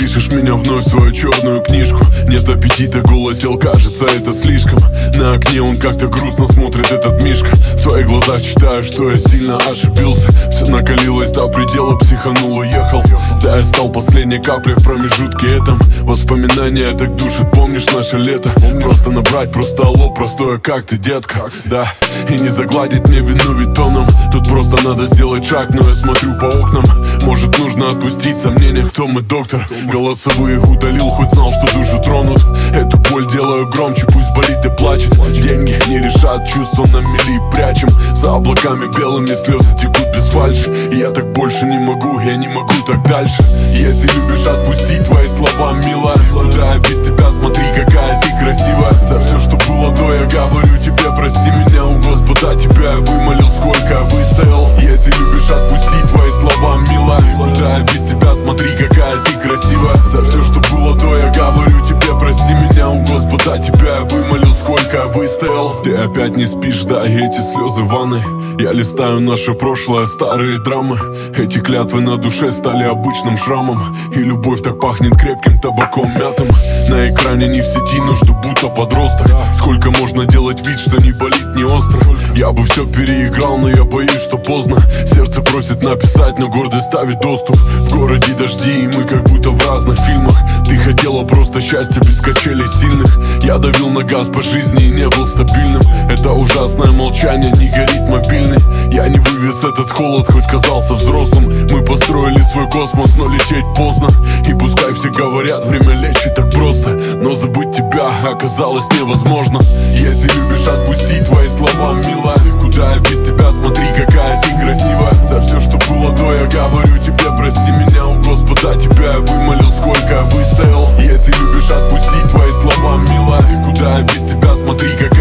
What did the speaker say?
Запишешь меня вновь в свою черную книжку. Нет аппетита, голос сел, кажется, это слишком. На окне он как-то грустно смотрит, этот Мишка. В твоих глазах читаю, что я сильно ошибился. Все накалилось до предела, психанул, уехал. Да, я стал последней каплей в промежутке этом. Воспоминания так душат, помнишь наше лето? Просто набрать, просто алло, простое, как ты, детка? Да, и не загладить мне вину ведь тоном. Тут просто надо сделать шаг, но я смотрю по окнам. Может, нужно отпустить сомнения, кто мы, доктор? Голосовые удалил, хоть знал, что душу тронут. Эту боль делаю громче, пусть болит и плачет. Деньги не решат, чувства на мели прячем. За облаками белыми слезы текут без фальши. Я так больше не могу, я не могу так дальше. Если любишь, отпусти, твои слова, милая. Куда я без тебя, смотри, какая ты красивая. За все, что было до, я говорю тебе, прости меня, у Господа тебя я вымолил, сколько я выстоял. Если любишь, отпусти, твои слова, милая. Куда я без тебя, смотри, какая ты красивая. За все, что было до, я говорю тебе, прости меня, у Господа тебя я вымолил, сколько я выстоял. Ты опять не спишь, да, и эти слезы в ванной. Я листаю наше прошлое, старые драмы. Эти клятвы на душе стали обычным шрамом. И любовь так пахнет крепким табаком мятым. На экране не в сети, но жду будто подросток. Сколько можно делать вид, что не болит, не остро. Я бы все переиграл, но я боюсь, что поздно. Сердце просит написать, но гордость ставит доступ. В городе дожди, и мы как будто в разных фильмах. Ты хотела просто счастья без качелей сильных. Я давил на газ по жизни и не был стабильным. Это ужасное молчание, не горит мобильный. Я не вывез этот холод, хоть казался взрослым. Мы построили свой космос, но лететь поздно. И пускай все говорят, время лечит так просто, но забыть тебя оказалось невозможно. Если любишь, отпусти, твои слова, милая. Куда я без тебя, смотри, какая ты красивая. За все, что было до, я говорю тебе, прости меня, у Господа тебя я вымолил, сколько я выстоял. Если любишь, отпусти, твои слова, милая. Куда я без тебя, смотри, какая